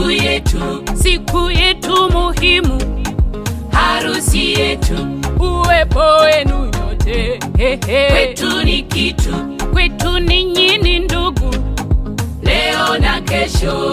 siku yetu muhimu, harusi yetu, uwepo wenu nyote. kwetu ni kitu, kwetu ninyi ni ndugu, leo na kesho.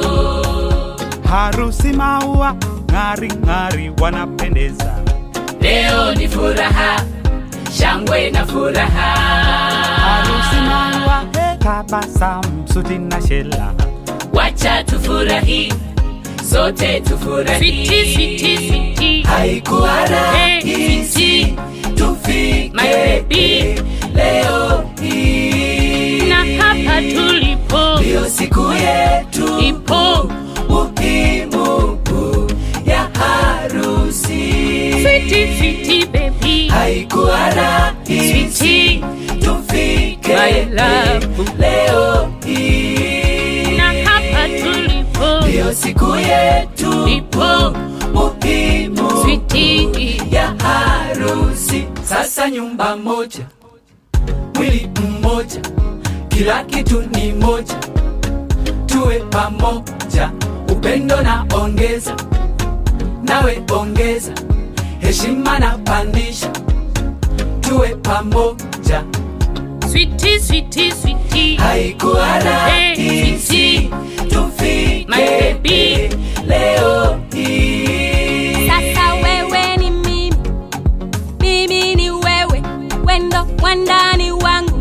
Harusi maua ng'ari ng'ari wanapendeza, leo ni furaha, shangwe na furaha. Harusi maua tabasamu suti na shela, wacha tufurahi, sote tufurahi. Sweetie, sweetie, sweetie. Haikuwa rahisi tufike My baby. leo hii, Na hapa tulipo, ndio siku yetu ipo muhimu ya harusi. Sweetie, sweetie baby. Haikuwa rahisi Sweetie, tufike my love. leo hii, Na hapa tulipo, ndio siku yetu ipo muhimu Sweetie. ya harusi. Sasa nyumba moja, mwili mmoja, kila kitu ni moja, tuwe pamoja, upendo na ongeza, nawe ongeza, heshima na pandisha, tuwe pamoja. Sweetie, sweetie, sweetie. Haikuwa rahisi tufike My baby. leo hii. Sasa wewe ni mimi, mimi ni wewe, wendo wandani wangu,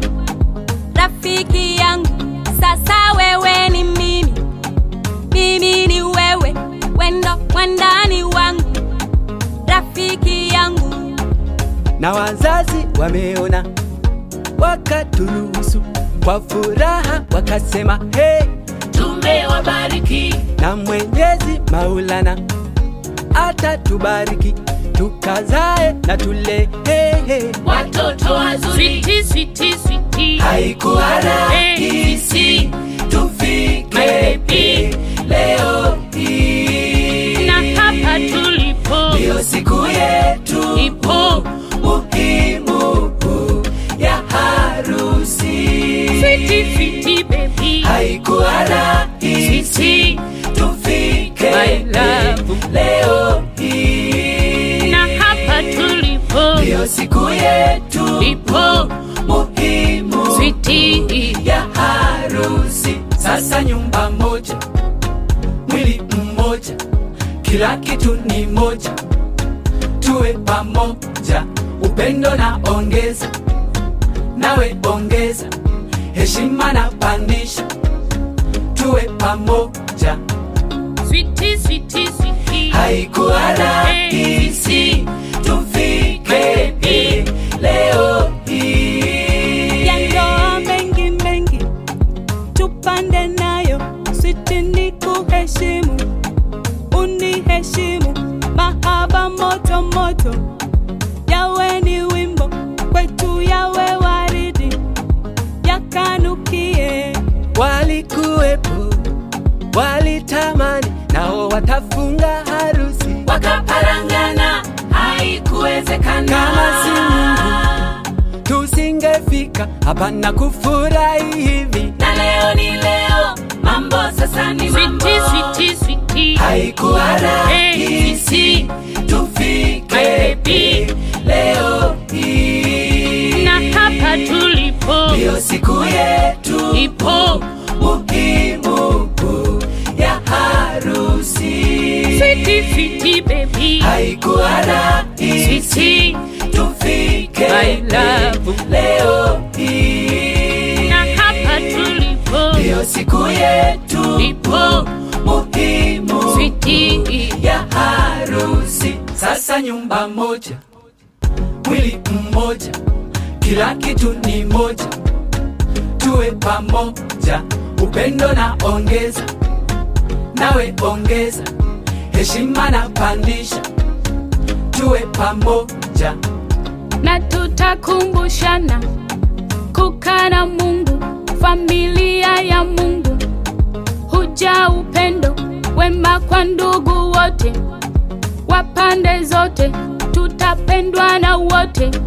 rafiki yangu. Sasa wewe ni mimi, mimi ni wewe, wendo wandani wangu, rafiki yangu. Na wazazi wameona, wakaturuhusu kwa furaha, wakasema hey, Tumewabariki, na Mwenyezi Maulana atatubariki, tukazae na tule hey, hey. watoto wazuri. Sweetie, sweetie, sweetie. Haikuwa rahisi tufike My baby. leo hii, Na hapa tulipo, ndio siku yetu ipo muhimu ya harusi. Sweetie, sweetie baby. Haikuwa rahisi Sweetie, tufike my love. leo hii, Na hapa tulipo, ndio siku yetu ipo muhimu Sweetie. ya harusi. Sasa nyumba moja, mwili mmoja, kila kitu ni moja, tuwe pamoja, upendo na ongeza, nawe ongeza, heshima na pandisha, tuwe pamoja. Sweetie, sweetie, sweetie. Haikuwa rahisi tufike leo hii, Ya ndoa mengi mengi tupande nayo, sweetie ni kuheshimu, uniheshimu, mahaba moto moto, yawe ni wimbo kwetu, yawe waridi, yakanukie. Walikuwepo, walitamani, nao watafunga harusi, wakaparangana, haikuwezekana. Kama si Mungu tusingefika hapa na kufurahi hivi. Na leo ni leo, mambo sasa ni mambo. Sweetie, sweetie, sweetie. Haikuwa rahisi tufike My baby. leo hii, Na hapa tulipo, ndio siku yetu ipo muhimu ya harusi. Sweetie, sweetie baby. Haikuwa rahisi Sweetie, tufike my love. leo hii, Na hapa tulipo, ndio siku yetu ipo muhimu Sweetie. ya harusi. Sasa nyumba moja, mwili mmoja, kila kitu ni moja, tuwe pamoja, upendo na ongeza, nawe ongeza, heshima na pandisha, tuwe pamoja. Na tutakumbushana kukaa na Mungu, familia ya Mungu, huja upendo wema kwa ndugu wote, wa pande zote, tutapendwa na wote.